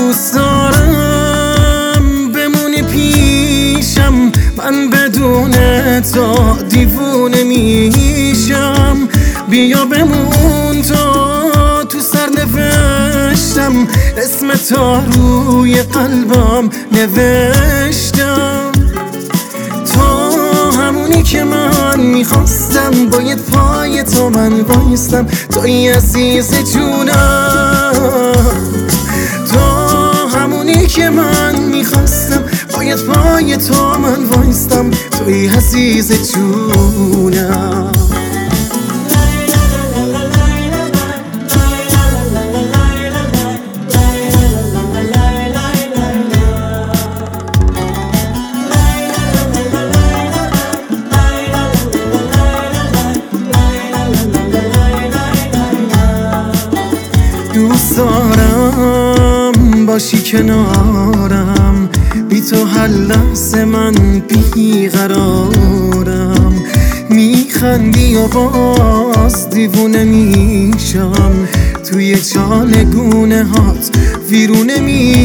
دوست دارم بمونی پیشم، من بدون تو دیوونه میشم. بیا بمون تو سرنوشتم، اسم تو روی قلبم نوشتم. تو همونی که من میخواستم، باید پای تو من وایستم. توی عزیز جونم، تو همونی که من میخواستم، باید پای تو من وایستم. توی عزیز جونم. دوست دارم باشی کنارم، بی تو هر لحظه من بیقرارم. میخندی و باز دیوونه میشم، توی چالگونه هات ویرونه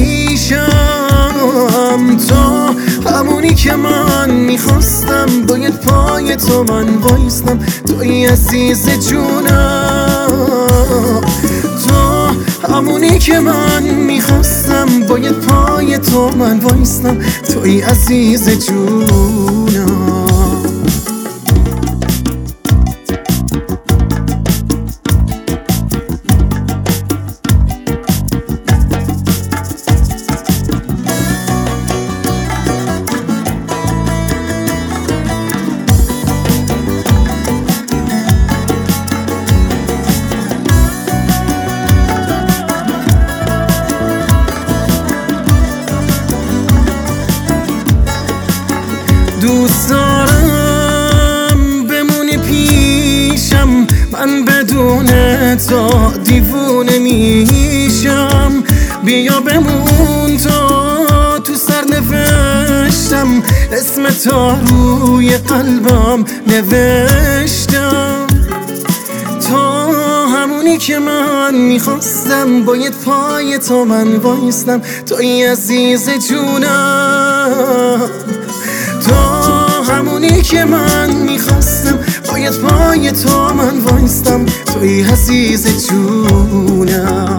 میشم. تو همونی که من میخواستم، باید پای تو من وایستم. توی عزیز جونم، تو همونی که من میخواستم، باید پای تو من وایستم. توی عزیز جونم. دوست دارم بمونی پیشم، من بدون تو دیوونه میشم. بیا بمون تو سرنوشتم، اسم تو روی قلبم نوشتم. تو همونی که من میخواستم، باید پای تو من وایستم. توی عزیز جونم، تو همونی که من میخواستم، باید پای تو من وایستم. توی عزیز جونم.